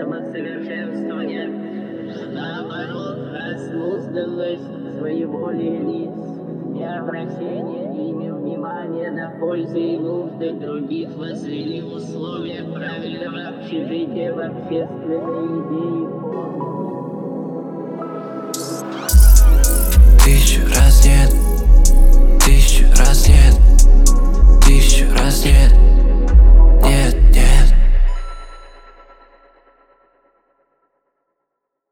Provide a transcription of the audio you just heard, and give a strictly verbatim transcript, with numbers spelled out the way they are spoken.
самосовершенствования. Наоборот, разнузданность своеволия лиц и обращение ими внимания на пользу и нужды других возвели в условия правильного общежития в общественной идее формы. Тысячу раз нет, тысячу раз